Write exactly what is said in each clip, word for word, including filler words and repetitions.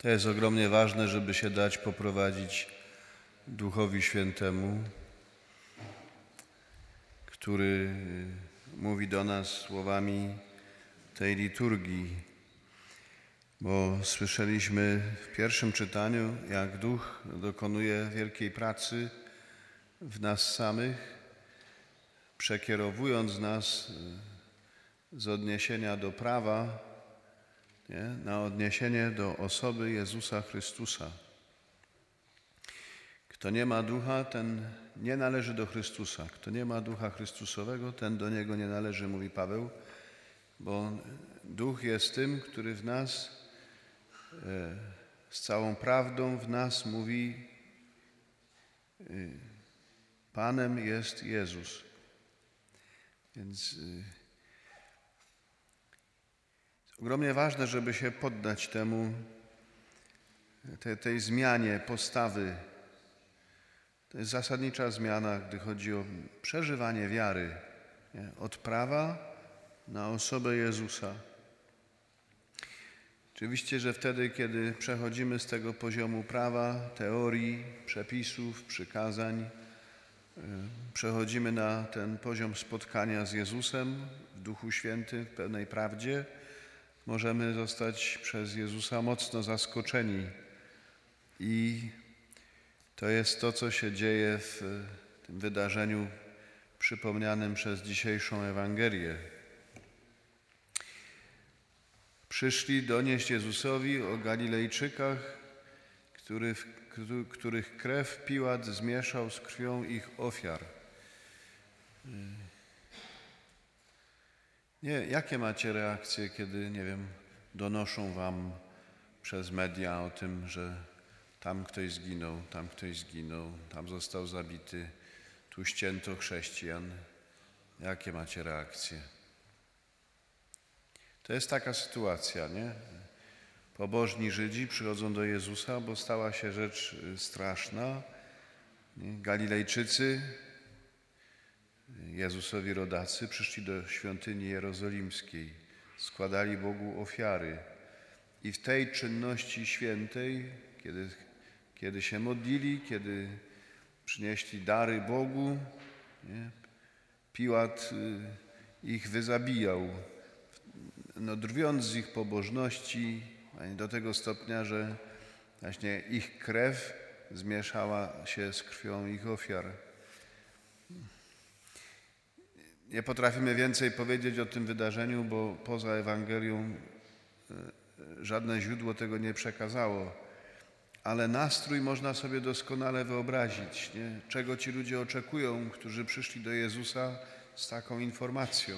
To jest ogromnie ważne, żeby się dać poprowadzić Duchowi Świętemu, który mówi do nas słowami tej liturgii, bo słyszeliśmy w pierwszym czytaniu, jak Duch dokonuje wielkiej pracy w nas samych, przekierowując nas z odniesienia do prawa nie, na odniesienie do osoby Jezusa Chrystusa. Kto nie ma Ducha, ten nie należy do Chrystusa. Kto nie ma Ducha Chrystusowego, ten do Niego nie należy, mówi Paweł, bo Duch jest tym, który w nas, z całą prawdą w nas mówi, Panem jest Jezus. Więc ogromnie ważne, żeby się poddać temu, te, tej zmianie postawy. To jest zasadnicza zmiana, gdy chodzi o przeżywanie wiary. Nie? Od prawa na osobę Jezusa. Oczywiście, że wtedy, kiedy przechodzimy z tego poziomu prawa, teorii, przepisów, przykazań, przechodzimy na ten poziom spotkania z Jezusem w Duchu Świętym, w pełnej prawdzie, możemy zostać przez Jezusa mocno zaskoczeni. I to jest to, co się dzieje w tym wydarzeniu przypomnianym przez dzisiejszą Ewangelię. Przyszli donieść Jezusowi o Galilejczykach, których, których krew Piłat zmieszał z krwią ich ofiar. Nie, jakie macie reakcje, kiedy, nie wiem, donoszą wam przez media o tym, że tam ktoś zginął, tam ktoś zginął, tam został zabity, tu ścięto chrześcijan. Jakie macie reakcje? To jest taka sytuacja, nie? Pobożni Żydzi przychodzą do Jezusa, bo stała się rzecz straszna. Nie? Galilejczycy, Jezusowi rodacy, przyszli do świątyni jerozolimskiej, składali Bogu ofiary. I w tej czynności świętej, kiedy, kiedy się modlili, kiedy przynieśli dary Bogu, nie? Piłat ich wyzabijał, no, drwiąc z ich pobożności do tego stopnia, że właśnie ich krew zmieszała się z krwią ich ofiar. Nie potrafimy więcej powiedzieć o tym wydarzeniu, bo poza Ewangelią żadne źródło tego nie przekazało. Ale nastrój można sobie doskonale wyobrazić, nie? Czego ci ludzie oczekują, którzy przyszli do Jezusa z taką informacją.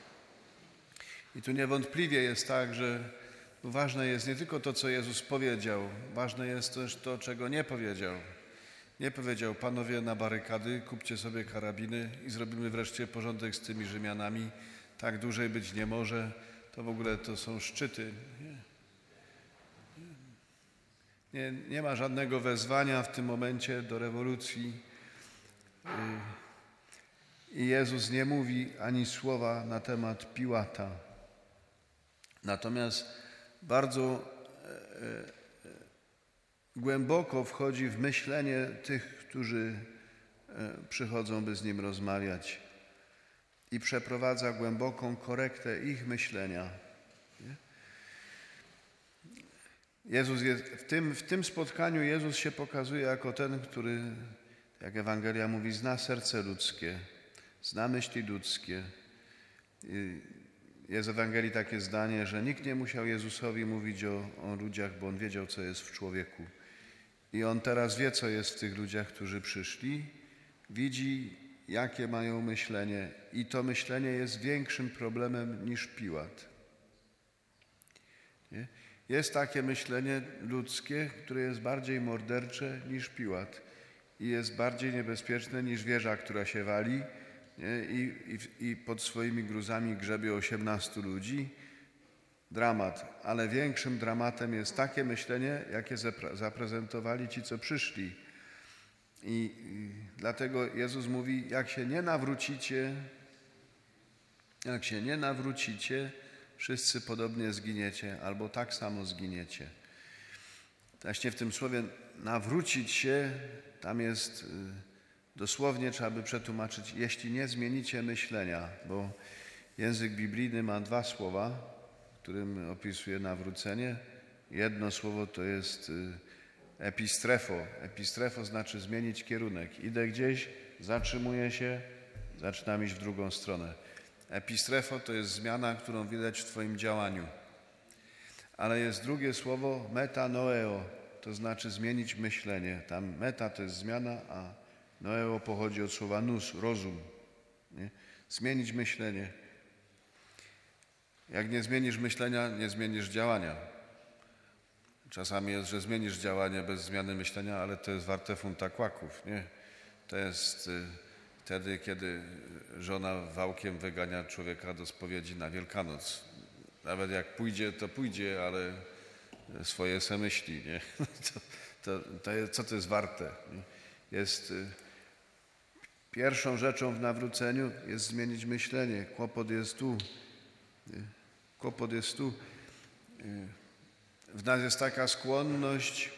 I tu niewątpliwie jest tak, że ważne jest nie tylko to, co Jezus powiedział, ważne jest też to, czego nie powiedział. Nie powiedział, panowie na barykady, kupcie sobie karabiny i zrobimy wreszcie porządek z tymi Rzymianami. Tak dłużej być nie może, to w ogóle to są szczyty. Nie, nie, nie ma żadnego wezwania w tym momencie do rewolucji. I Jezus nie mówi ani słowa na temat Piłata. Natomiast bardzo e, e, głęboko wchodzi w myślenie tych, którzy e, przychodzą, by z Nim rozmawiać i przeprowadza głęboką korektę ich myślenia. Nie? Jezus jest, w, tym, w tym spotkaniu Jezus się pokazuje jako ten, który, jak Ewangelia mówi, zna serce ludzkie, zna myśli ludzkie. I jest w Ewangelii takie zdanie, że nikt nie musiał Jezusowi mówić o, o ludziach, bo On wiedział, co jest w człowieku. I On teraz wie, co jest w tych ludziach, którzy przyszli. Widzi, jakie mają myślenie. I to myślenie jest większym problemem niż Piłat. Nie? Jest takie myślenie ludzkie, które jest bardziej mordercze niż Piłat. I jest bardziej niebezpieczne niż wieża, która się wali. I, i, I pod swoimi gruzami grzebie osiemnastu ludzi. Dramat. Ale większym dramatem jest takie myślenie, jakie zaprezentowali ci, co przyszli. I, i dlatego Jezus mówi, jak się nie nawrócicie, jak się nie nawrócicie, wszyscy podobnie zginiecie, albo tak samo zginiecie. Właśnie w tym słowie nawrócić się, tam jest dosłownie, trzeba by przetłumaczyć, jeśli nie zmienicie myślenia, bo język biblijny ma dwa słowa, którym opisuje nawrócenie. Jedno słowo to jest epistrefo. Epistrefo znaczy zmienić kierunek. Idę gdzieś, zatrzymuję się, zaczynam iść w drugą stronę. Epistrefo to jest zmiana, którą widać w twoim działaniu. Ale jest drugie słowo metanoeo, to znaczy zmienić myślenie. Tam meta to jest zmiana, a noeo pochodzi od słowa nous, rozum. Nie? Zmienić myślenie. Jak nie zmienisz myślenia, nie zmienisz działania. Czasami jest, że zmienisz działanie bez zmiany myślenia, ale to jest warte funta kłaków. Nie? To jest y, wtedy, kiedy żona wałkiem wygania człowieka do spowiedzi na Wielkanoc. Nawet jak pójdzie, to pójdzie, ale swoje se myśli. Nie? To, to, to jest, co to jest warte? Nie? Jest y, pierwszą rzeczą w nawróceniu jest zmienić myślenie. Kłopot jest tu. Nie? Kłopot jest tu. Y, W nas jest taka skłonność,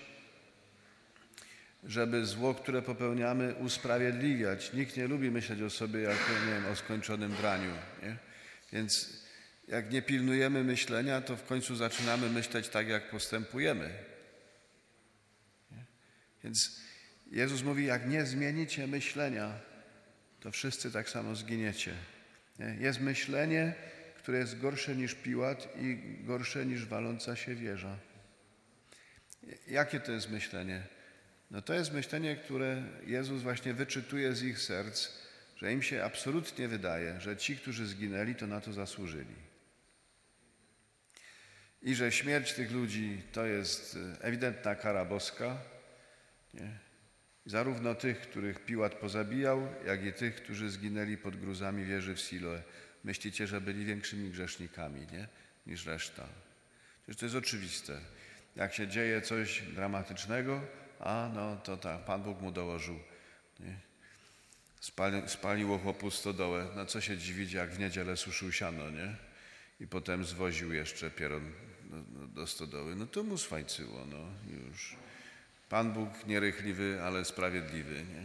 żeby zło, które popełniamy, usprawiedliwiać. Nikt nie lubi myśleć o sobie jako, nie wiem, o skończonym draniu. Nie? Więc jak nie pilnujemy myślenia, to w końcu zaczynamy myśleć tak, jak postępujemy. Nie? Więc Jezus mówi, jak nie zmienicie myślenia, to wszyscy tak samo zginiecie. Nie? Jest myślenie, które jest gorsze niż Piłat i gorsze niż waląca się wieża. Jakie to jest myślenie? No to jest myślenie, które Jezus właśnie wyczytuje z ich serc, że im się absolutnie wydaje, że ci, którzy zginęli, to na to zasłużyli. I że śmierć tych ludzi to jest ewidentna kara boska, nie? Zarówno tych, których Piłat pozabijał, jak i tych, którzy zginęli pod gruzami wieży w Siloe. Myślicie, że byli większymi grzesznikami, nie? Niż reszta. Przecież to jest oczywiste. Jak się dzieje coś dramatycznego, a no to tak, Pan Bóg mu dołożył. Nie? Spali, spaliło chłopu stodołę. No co się dziwić, jak w niedzielę suszył siano, nie? I potem zwoził jeszcze pieron do, do stodoły. No to mu swajcyło, no już. Pan Bóg nierychliwy, ale sprawiedliwy, nie?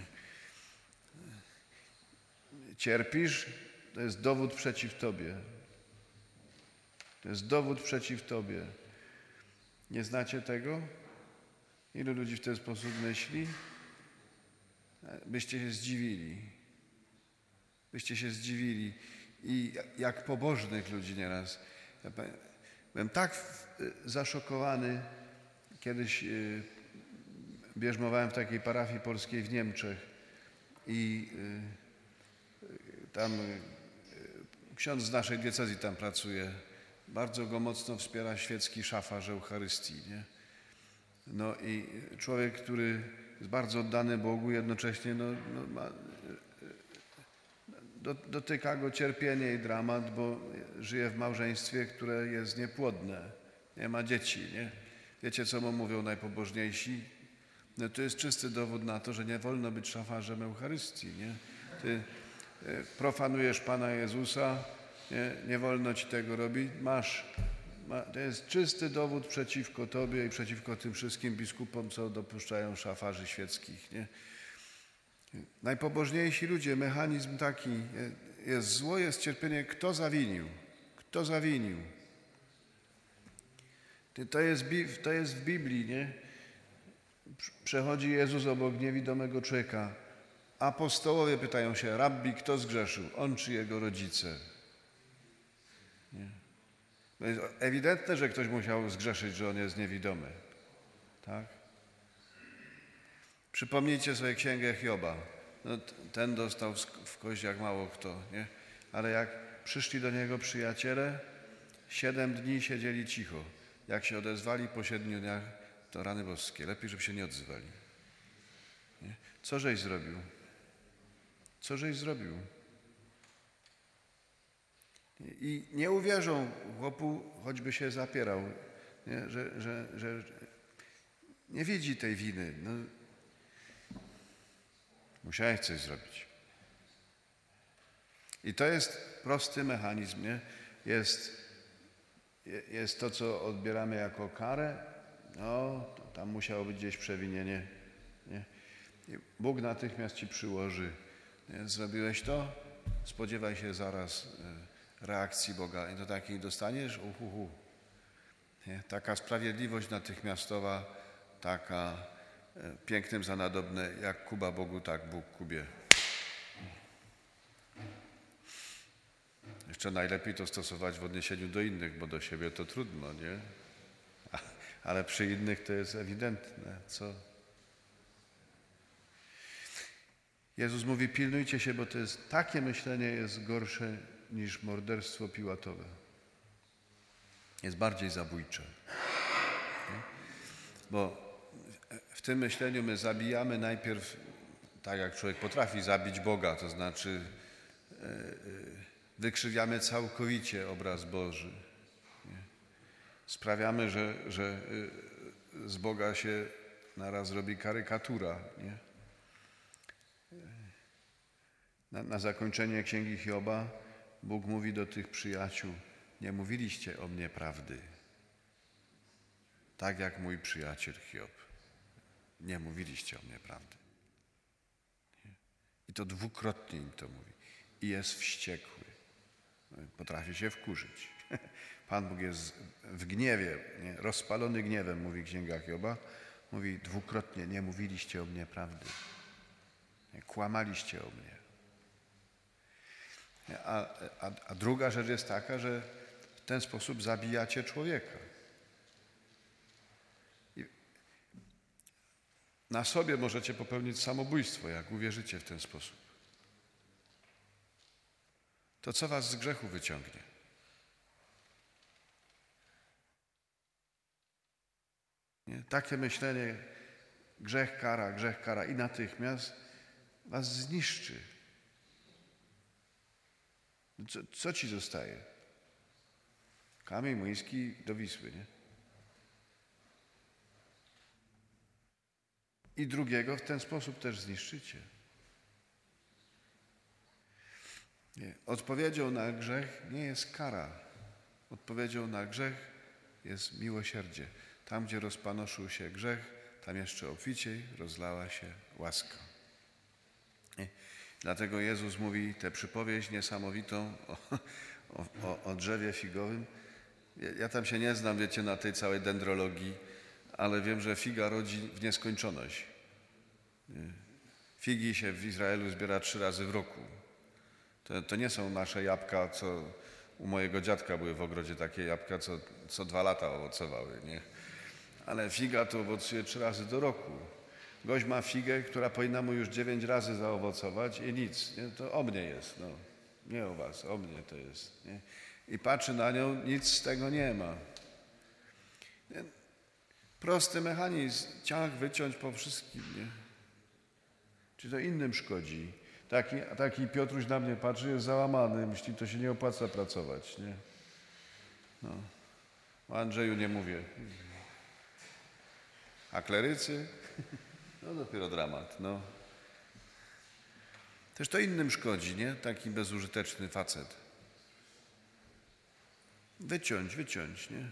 Cierpisz? To jest dowód przeciw tobie. To jest dowód przeciw tobie. Nie znacie tego? Ilu ludzi w ten sposób myśli? Byście się zdziwili. Byście się zdziwili. I jak pobożnych ludzi nieraz. Ja byłem tak zaszokowany. Kiedyś bierzmowałem w takiej parafii polskiej w Niemczech i tam ksiądz z naszej diecezji tam pracuje. Bardzo go mocno wspiera świecki szafarz Eucharystii. Nie? No i człowiek, który jest bardzo oddany Bogu, jednocześnie no, no ma, do, dotyka go cierpienie i dramat, bo żyje w małżeństwie, które jest niepłodne. Nie ma dzieci. Nie? Wiecie, co mu mówią najpobożniejsi? No to jest czysty dowód na to, że nie wolno być szafarzem Eucharystii. Nie? Ty profanujesz Pana Jezusa, nie, nie wolno ci tego robić, masz. Ma, to jest czysty dowód przeciwko tobie i przeciwko tym wszystkim biskupom, co dopuszczają szafarzy świeckich. Nie? Najpobożniejsi ludzie, mechanizm taki, jest zło, jest cierpienie. Kto zawinił? Kto zawinił? To jest, to jest w Biblii, nie? Przechodzi Jezus obok niewidomego człowieka. Apostołowie pytają się, rabbi, kto zgrzeszył? On czy jego rodzice? Nie. To jest ewidentne, że ktoś musiał zgrzeszyć, że on jest niewidomy. Tak? Przypomnijcie sobie księgę Hioba. No, ten dostał w kość jak mało kto, nie? Ale jak przyszli do niego przyjaciele, siedem dni siedzieli cicho. Jak się odezwali po siedmiu dniach, to rany boskie. Lepiej, żeby się nie odzywali. Nie? Co żeś zrobił? Co żeś zrobił? I nie uwierzą chłopu, choćby się zapierał, nie? Że, że, że nie widzi tej winy. No, musiałeś coś zrobić. I to jest prosty mechanizm. Nie? Jest, jest to, co odbieramy jako karę, no, tam musiało być gdzieś przewinienie. Nie? I Bóg natychmiast ci przyłoży. Nie? Zrobiłeś to? Spodziewaj się zaraz reakcji Boga. I do takiej dostaniesz? Uhuhu. Nie? Taka sprawiedliwość natychmiastowa, taka pięknym za nadobne, jak Kuba Bogu, tak Bóg Kubie. Jeszcze najlepiej to stosować w odniesieniu do innych, bo do siebie to trudno, nie? Ale przy innych to jest ewidentne, co? Jezus mówi, pilnujcie się, bo to jest, takie myślenie jest gorsze niż morderstwo Piłatowe. Jest bardziej zabójcze. Nie? Bo w tym myśleniu my zabijamy najpierw, tak jak człowiek potrafi zabić Boga, to znaczy wykrzywiamy całkowicie obraz Boży. Nie? Sprawiamy, że, że z Boga się naraz robi karykatura. Nie? Na, na zakończenie Księgi Hioba Bóg mówi do tych przyjaciół, nie mówiliście o mnie prawdy, tak jak mój przyjaciel Hiob. Nie mówiliście o mnie prawdy. Nie? I to dwukrotnie im to mówi. I jest wściekły. Potrafi się wkurzyć. Pan Bóg jest w gniewie, nie? Rozpalony gniewem, mówi Księga Hioba. Mówi dwukrotnie, nie mówiliście o mnie prawdy. Nie? Kłamaliście o mnie. A, a, a druga rzecz jest taka, że w ten sposób zabijacie człowieka. I na sobie możecie popełnić samobójstwo, jak uwierzycie w ten sposób. To co was z grzechu wyciągnie? Nie? Takie myślenie, grzech kara, grzech kara i natychmiast was zniszczy. Co, co ci zostaje? Kamień młyński do Wisły, nie? I drugiego w ten sposób też zniszczycie. Nie. Odpowiedzią na grzech nie jest kara. Odpowiedzią na grzech jest miłosierdzie. Tam, gdzie rozpanoszył się grzech, tam jeszcze obficiej rozlała się łaska. Nie. Dlatego Jezus mówi tę przypowieść niesamowitą o, o, o drzewie figowym. Ja, ja tam się nie znam, wiecie, na tej całej dendrologii, ale wiem, że figa rodzi w nieskończoność. Figi się w Izraelu zbiera trzy razy w roku. To, to nie są nasze jabłka, co u mojego dziadka były w ogrodzie takie jabłka, co, co dwa lata owocowały, nie? Ale figa to owocuje trzy razy do roku. Gość ma figę, która powinna mu już dziewięć razy zaowocować i nic. Nie? To o mnie jest, no. Nie o was, o mnie to jest. Nie? I patrzy na nią, nic z tego nie ma. Nie? Prosty mechanizm, ciach wyciąć po wszystkim, nie? Czy to innym szkodzi? Taki, taki Piotruś na mnie patrzy, jest załamany, myśli, to się nie opłaca pracować, nie? No. O Andrzeju nie mówię. A klerycy? No dopiero dramat, no. Też to innym szkodzi, nie? Taki bezużyteczny facet. Wyciąć, wyciąć, nie?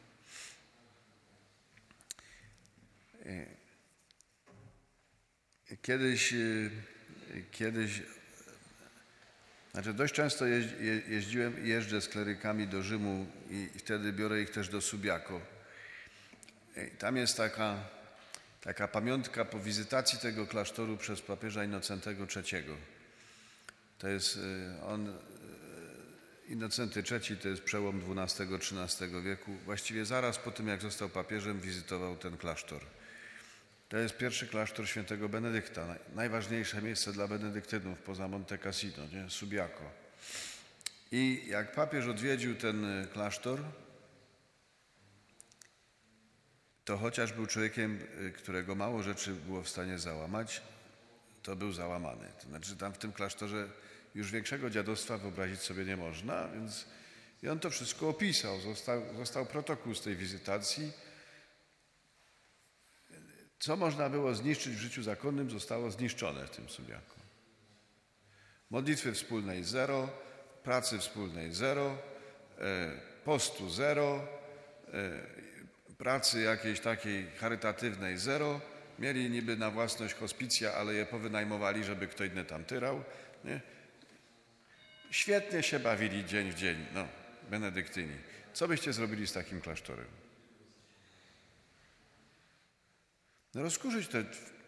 Kiedyś, kiedyś, znaczy dość często jeździłem i jeżdżę z klerykami do Rzymu i wtedy biorę ich też do Subiaco. Tam jest taka, taka pamiątka po wizytacji tego klasztoru przez papieża Innocentego trzeciego. To jest on, Innocenty trzeci to jest przełom dwunastego trzynastego wieku. Właściwie zaraz po tym, jak został papieżem, wizytował ten klasztor. To jest pierwszy klasztor świętego Benedykta, najważniejsze miejsce dla benedyktynów poza Monte Cassino, nie? Subiaco. I jak papież odwiedził ten klasztor, to chociaż był człowiekiem, którego mało rzeczy było w stanie załamać, to był załamany. To znaczy tam w tym klasztorze już większego dziadostwa wyobrazić sobie nie można, więc i on to wszystko opisał. Został, został protokół z tej wizytacji. Co można było zniszczyć w życiu zakonnym, zostało zniszczone w tym Subiaco. Modlitwy wspólnej zero, pracy wspólnej zero, postu zero, pracy jakiejś takiej charytatywnej zero, mieli niby na własność hospicja, ale je powynajmowali, żeby kto inny tam tyrał. Nie? Świetnie się bawili dzień w dzień, no, benedyktyni. Co byście zrobili z takim klasztorem? No rozkurzyć te...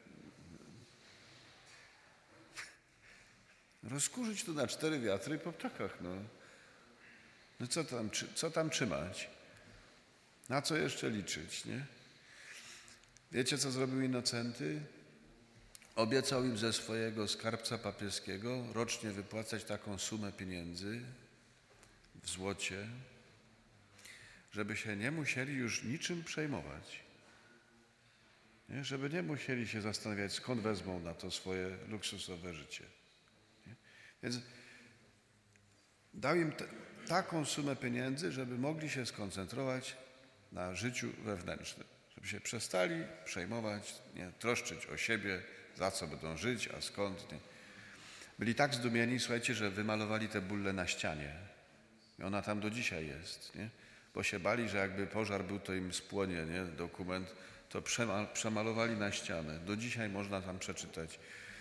Rozkurzyć tu na cztery wiatry po ptakach, no. No co tam, co tam trzymać? Na co jeszcze liczyć, nie? Wiecie, co zrobił Innocenty? Obiecał im ze swojego skarbca papieskiego rocznie wypłacać taką sumę pieniędzy w złocie, żeby się nie musieli już niczym przejmować. Nie? Żeby nie musieli się zastanawiać, skąd wezmą na to swoje luksusowe życie. Nie? Więc dał im te, taką sumę pieniędzy, żeby mogli się skoncentrować na życiu wewnętrznym. Żeby się przestali przejmować, nie, troszczyć o siebie, za co będą żyć, a skąd. Nie. Byli tak zdumieni, słuchajcie, że wymalowali tę bullę na ścianie. I ona tam do dzisiaj jest, nie? Bo się bali, że jakby pożar był, to im spłonie, nie? Dokument, to przemal, przemalowali na ścianę. Do dzisiaj można tam przeczytać.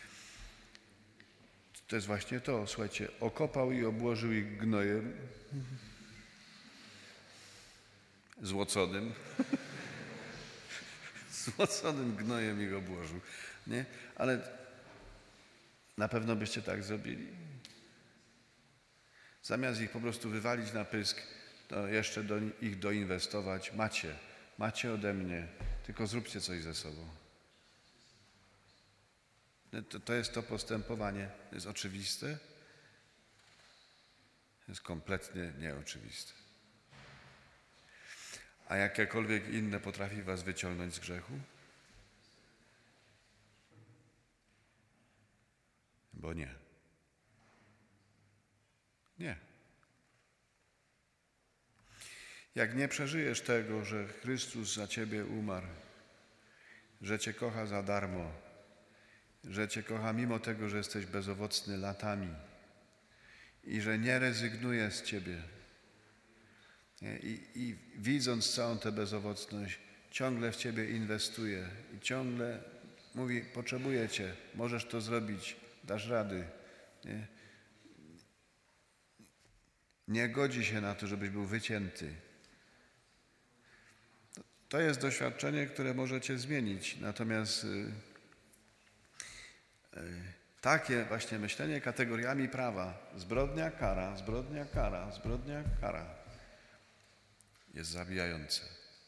To jest właśnie to, słuchajcie, okopał i obłożył ich gnojem złoconym. Złoconym gnojem ich obłożył. Nie? Ale na pewno byście tak zrobili. Zamiast ich po prostu wywalić na pysk, to jeszcze do, ich doinwestować. Macie, macie ode mnie, tylko zróbcie coś ze sobą. To, to jest to postępowanie. To jest oczywiste? To jest kompletnie nieoczywiste. A jakiekolwiek inne potrafi was wyciągnąć z grzechu? Bo nie. Nie. Jak nie przeżyjesz tego, że Chrystus za ciebie umarł, że cię kocha za darmo, że cię kocha mimo tego, że jesteś bezowocny latami i że nie rezygnuje z ciebie, I, I widząc całą tę bezowocność, ciągle w ciebie inwestuje i ciągle mówi, potrzebuję cię, możesz to zrobić, dasz rady. Nie, nie godzi się na to, żebyś był wycięty. To jest doświadczenie, które może cię zmienić. Natomiast y, y, takie właśnie myślenie kategoriami prawa, zbrodnia, kara, zbrodnia, kara, zbrodnia, kara, jest zabijające.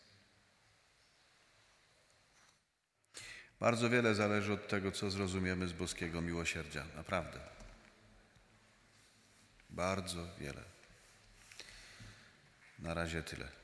Bardzo wiele zależy od tego, co zrozumiemy z boskiego miłosierdzia. Naprawdę. Bardzo wiele. Na razie tyle.